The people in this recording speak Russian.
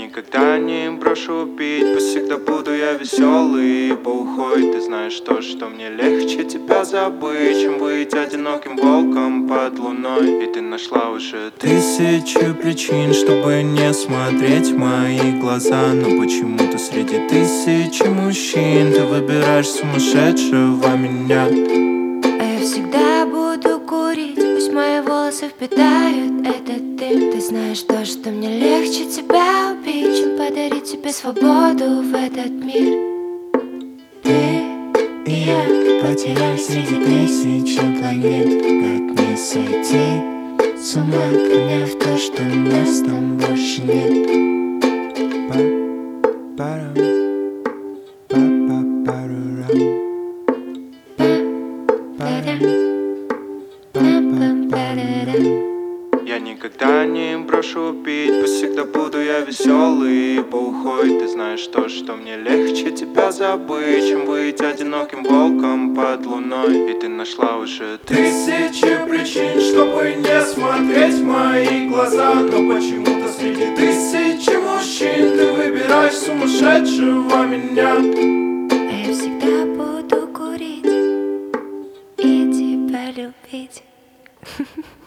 никогда не брошу пить, пусть всегда буду я веселый. Ибо уходит, ты знаешь то, что мне легче тебя забыть, чем быть одиноким волком под луной. И ты нашла уже тысячу причин, чтобы не смотреть в мои глаза. Но почему-то среди тысячи мужчин ты выбираешь сумасшедшего меня. А я всегда буду курить, пусть мои волосы впитают этот дым. Ты знаешь то, что мне легче тебя убить, чем подарить тебе свободу в этот мир. Ты и я потерялись среди тысячи планет. Как не сойти с ума, поняв то, что нас там больше нет. Па-парам, па-па-парурам, я никогда не брошу пить, пусть всегда буду я веселый. Ибо уходит, ты знаешь то, что мне легче тебя забыть, чем быть одиноким волком под луной. И ты нашла уже тысячи причин, чтобы не смотреть в мои глаза. Но почему-то среди тысячи мужчин ты выбираешь сумасшедшего меня. А я всегда буду курить и тебя любить.